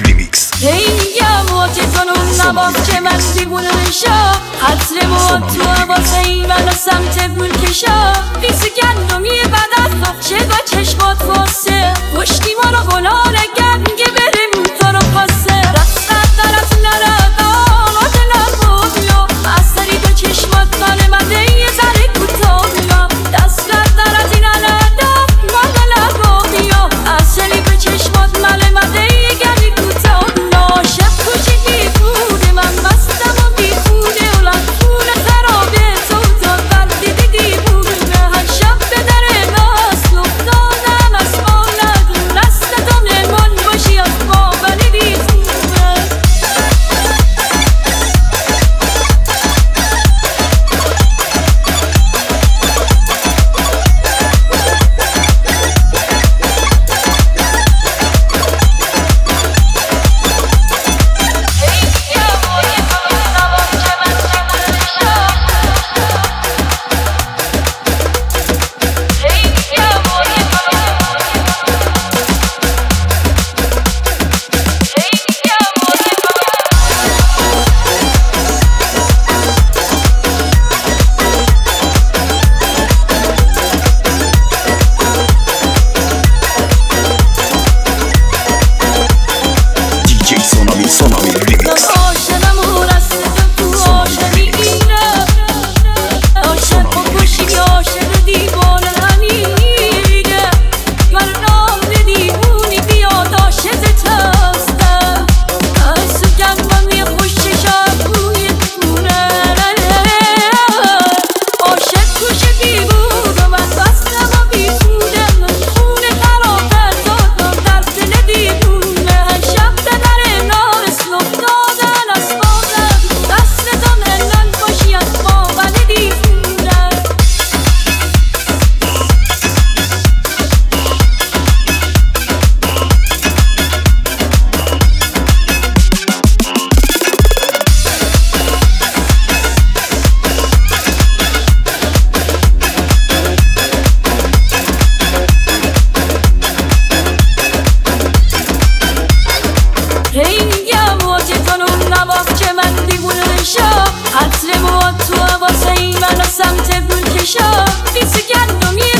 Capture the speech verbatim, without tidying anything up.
ریمیکس. هی موتتون اون نباز که من دیوونه بشا عطر موت تو عواسه ای منو سمت گل کشا بیسی گندمی بعد از بخشه با چشمات واسه پشتی ما رو گلال گنگه بریم تو رو پاسه رستت در از نردام و دلم بودیا از سری دو چشمات مال مده یه ذره کوتاهیا دستت در از این علدام مال لبابیا از سری به چشمات مال مده یه گلی کوتاهیا شب کوچی بیفوده من مستم و بیفوده و لطفون خرابه تو تا وقتی دیوونه هر شب به در ناس افتادم از مالت دستتو نمان باشی از ما ولی بیفونه عطر موت تو عواسه ای منو سمت گل کشا بیسی گندمی